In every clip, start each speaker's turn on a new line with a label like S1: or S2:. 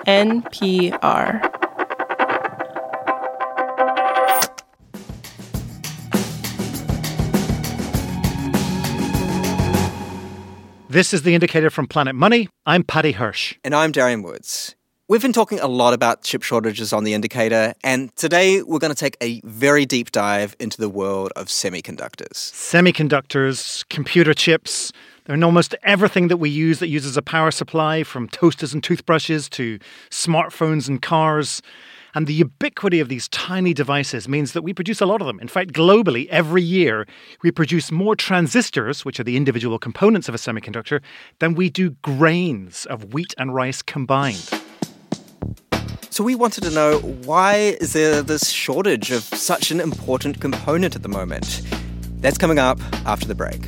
S1: NPR.
S2: This is The Indicator from Planet Money. I'm Paddy Hirsch.
S3: And I'm Darian Woods. We've been talking a lot about chip shortages on The Indicator, and today we're going to take a very deep dive into the world of semiconductors.
S2: Semiconductors, computer chips, they're in almost everything that we use that uses a power supply, from toasters and toothbrushes to smartphones and cars. And the ubiquity of these tiny devices means that we produce a lot of them. In fact, globally, every year, we produce more transistors, which are the individual components of a semiconductor, than we do grains of wheat and rice combined.
S3: So we wanted to know, why is there this shortage of such an important component at the moment? That's coming up after the break.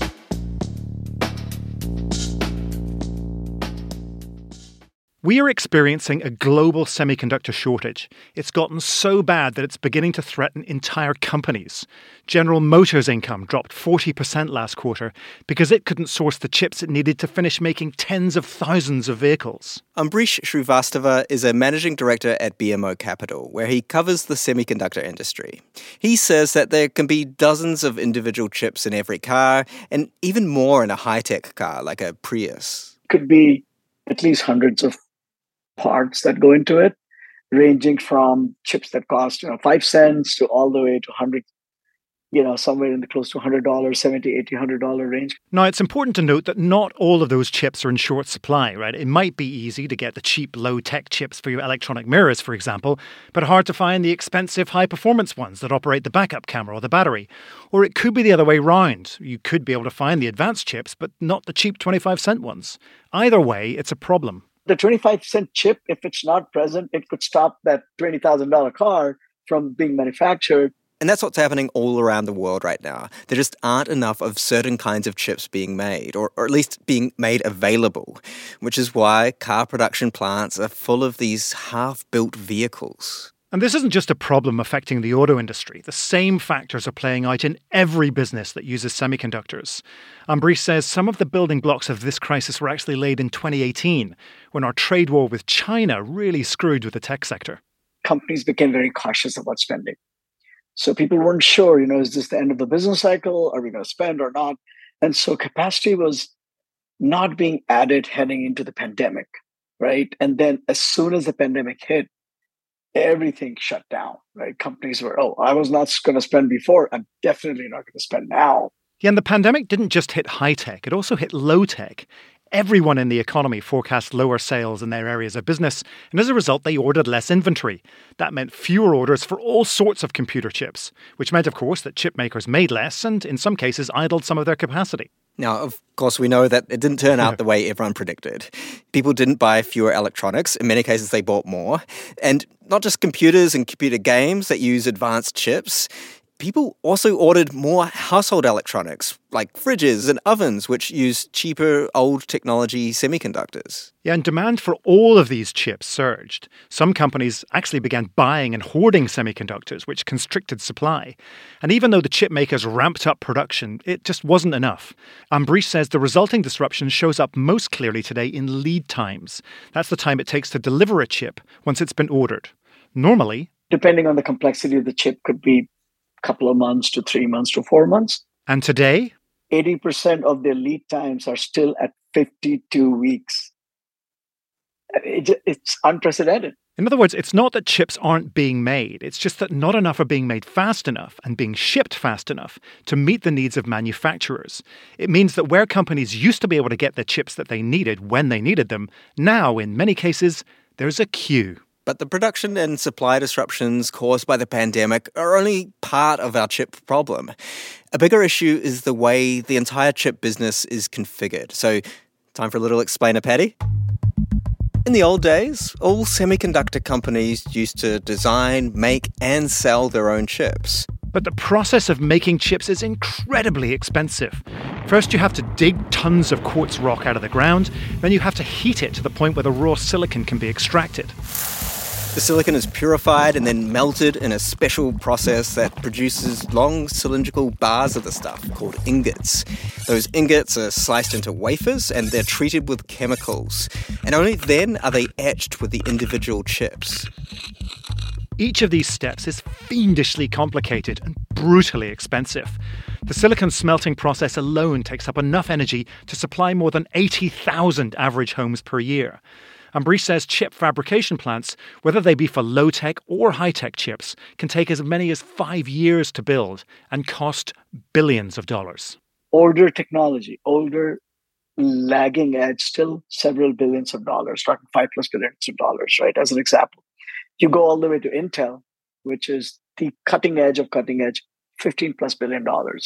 S2: We are experiencing a global semiconductor shortage. It's gotten so bad that it's beginning to threaten entire companies. General Motors' income dropped 40% last quarter because it couldn't source the chips it needed to finish making tens of thousands of vehicles.
S3: Ambrish Srivastava is a managing director at BMO Capital, where he covers the semiconductor industry. He says that there can be dozens of individual chips in every car, and even more in a high-tech car like a Prius.
S4: Could be at least hundreds of parts that go into it, ranging from chips that cost 5 cents to all the way to 100, somewhere in the close to $100, $70, $80, $100 range.
S2: Now, it's important to note that not all of those chips are in short supply, right? It might be easy to get the cheap, low-tech chips for your electronic mirrors, for example, but hard to find the expensive, high-performance ones that operate the backup camera or the battery. Or it could be the other way round. You could be able to find the advanced chips, but not the cheap 25-cent ones. Either way, it's a problem.
S4: The 25-cent chip, if it's not present, it could stop that $20,000 car from being manufactured.
S3: And that's what's happening all around the world right now. There just aren't enough of certain kinds of chips being made, or at least being made available, which is why car production plants are full of these half-built vehicles.
S2: And this isn't just a problem affecting the auto industry. The same factors are playing out in every business that uses semiconductors. Ambrish says some of the building blocks of this crisis were actually laid in 2018, when our trade war with China really screwed with the tech sector.
S4: Companies became very cautious about spending. So people weren't sure, is this the end of the business cycle? Are we going to spend or not? And so capacity was not being added heading into the pandemic, right? And then as soon as the pandemic hit, everything shut down, right? Companies were, I was not going to spend before. I'm definitely not going to spend now.
S2: Yeah, and the pandemic didn't just hit high-tech, it also hit low-tech. Everyone in the economy forecast lower sales in their areas of business, and as a result, they ordered less inventory. That meant fewer orders for all sorts of computer chips, which meant, of course, that chip makers made less and, in some cases, idled some of their capacity.
S3: Now, of course, we know that it didn't turn out the way everyone predicted. People didn't buy fewer electronics. In many cases, they bought more. And not just computers and computer games that use advanced chips. People also ordered more household electronics, like fridges and ovens, which use cheaper, old technology semiconductors.
S2: Yeah, and demand for all of these chips surged. Some companies actually began buying and hoarding semiconductors, which constricted supply. And even though the chip makers ramped up production, it just wasn't enough. Ambrish says the resulting disruption shows up most clearly today in lead times. That's the time it takes to deliver a chip once it's been ordered. Normally,
S4: depending on the complexity of the chip, could be couple of months to 3 months to 4 months.
S2: And today,
S4: 80% of their lead times are still at 52 weeks. It's unprecedented.
S2: In other words, it's not that chips aren't being made. It's just that not enough are being made fast enough and being shipped fast enough to meet the needs of manufacturers. It means that where companies used to be able to get the chips that they needed when they needed them, now, in many cases, there's a queue.
S3: But the production and supply disruptions caused by the pandemic are only part of our chip problem. A bigger issue is the way the entire chip business is configured. So, time for a little explainer, Paddy. In the old days, all semiconductor companies used to design, make, and sell their own chips.
S2: But the process of making chips is incredibly expensive. First, you have to dig tons of quartz rock out of the ground. Then you have to heat it to the point where the raw silicon can be extracted.
S3: The silicon is purified and then melted in a special process that produces long cylindrical bars of the stuff called ingots. Those ingots are sliced into wafers and they're treated with chemicals. And only then are they etched with the individual chips.
S2: Each of these steps is fiendishly complicated and brutally expensive. The silicon smelting process alone takes up enough energy to supply more than 80,000 average homes per year. Ambrish says chip fabrication plants, whether they be for low-tech or high-tech chips, can take as many as 5 years to build and cost billions of dollars.
S4: Older technology, older lagging edge, still several billions of dollars, talking 5+ billions of dollars, right? As an example. You go all the way to Intel, which is the cutting edge of cutting edge, $15+ billion.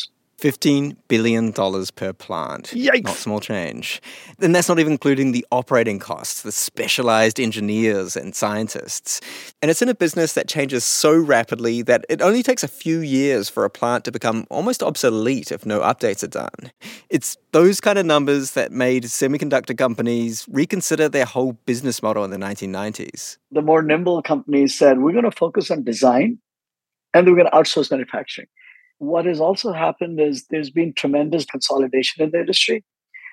S3: $15 billion per plant.
S2: Yikes.
S3: Not small change. And that's not even including the operating costs, the specialized engineers and scientists. And it's in a business that changes so rapidly that it only takes a few years for a plant to become almost obsolete if no updates are done. It's those kind of numbers that made semiconductor companies reconsider their whole business model in the 1990s.
S4: The more nimble companies said, we're going to focus on design and we're going to outsource manufacturing. What has also happened is there's been tremendous consolidation in the industry.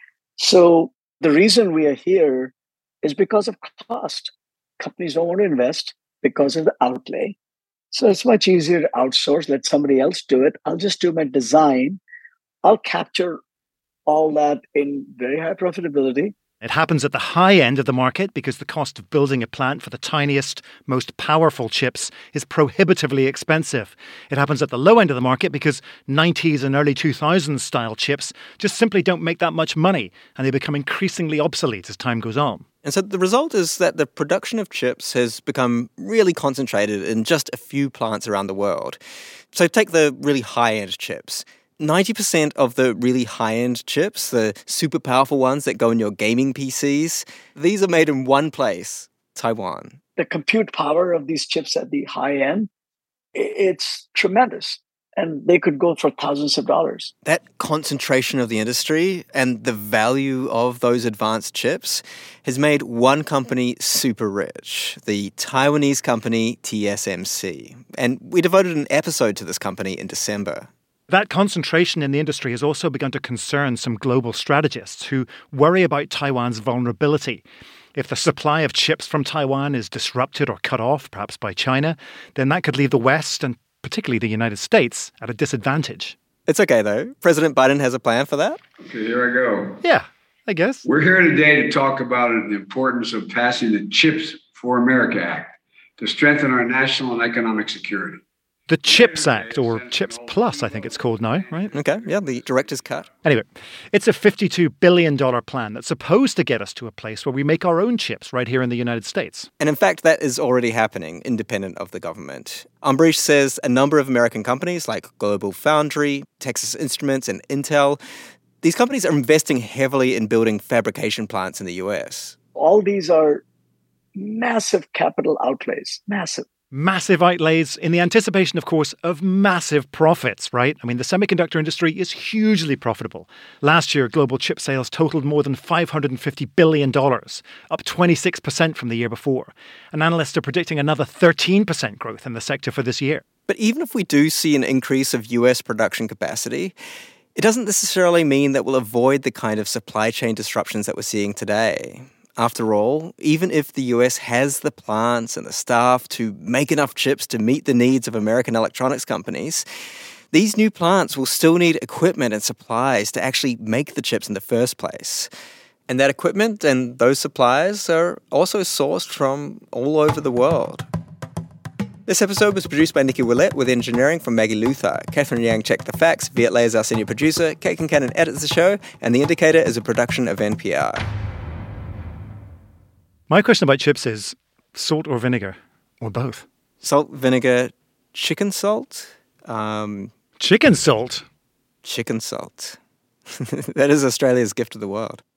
S4: So the reason we are here is because of cost. Companies don't want to invest because of the outlay. So it's much easier to outsource, let somebody else do it. I'll just do my design. I'll capture all that in very high profitability.
S2: It happens at the high end of the market because the cost of building a plant for the tiniest, most powerful chips is prohibitively expensive. It happens at the low end of the market because 90s and early 2000s style chips just simply don't make that much money and they become increasingly obsolete as time goes on.
S3: And so the result is that the production of chips has become really concentrated in just a few plants around the world. So take the really high-end chips. 90% of the really high-end chips, the super powerful ones that go in your gaming PCs, these are made in one place, Taiwan.
S4: The compute power of these chips at the high end, it's tremendous. And they could go for thousands of dollars.
S3: That concentration of the industry and the value of those advanced chips has made one company super rich, the Taiwanese company TSMC. And we devoted an episode to this company in December.
S2: That concentration in the industry has also begun to concern some global strategists who worry about Taiwan's vulnerability. If the supply of chips from Taiwan is disrupted or cut off, perhaps by China, then that could leave the West, and particularly the United States, at a disadvantage.
S3: It's okay, though. President Biden has a plan for that.
S1: Okay, here I go.
S2: Yeah, I guess.
S1: We're here today to talk about the importance of passing the CHIPS for America Act to strengthen our national and economic security.
S2: The CHIPS Act, or CHIPS Plus, I think it's called now, right?
S3: Okay, yeah, the director's cut.
S2: Anyway, it's a $52 billion plan that's supposed to get us to a place where we make our own chips right here in the United States.
S3: And in fact, that is already happening, independent of the government. Ambrish says a number of American companies like Global Foundry, Texas Instruments, and Intel, these companies are investing heavily in building fabrication plants in the US.
S4: All these are massive capital outlays,
S2: Massive outlays in the anticipation, of course, of massive profits, right? I mean, the semiconductor industry is hugely profitable. Last year, global chip sales totaled more than $550 billion, up 26% from the year before. And analysts are predicting another 13% growth in the sector for this year.
S3: But even if we do see an increase of US production capacity, it doesn't necessarily mean that we'll avoid the kind of supply chain disruptions that we're seeing today. After all, even if the US has the plants and the staff to make enough chips to meet the needs of American electronics companies, these new plants will still need equipment and supplies to actually make the chips in the first place. And that equipment and those supplies are also sourced from all over the world. This episode was produced by Nikki Willett with engineering from Maggie Luther. Catherine Yang checked the facts. Viet Le is our senior producer. Kate Kincannon edits the show. And The Indicator is a production of NPR.
S2: My question about chips is salt or vinegar, or both?
S3: Salt, vinegar, chicken salt?
S2: Chicken salt?
S3: Chicken salt. That is Australia's gift to the world.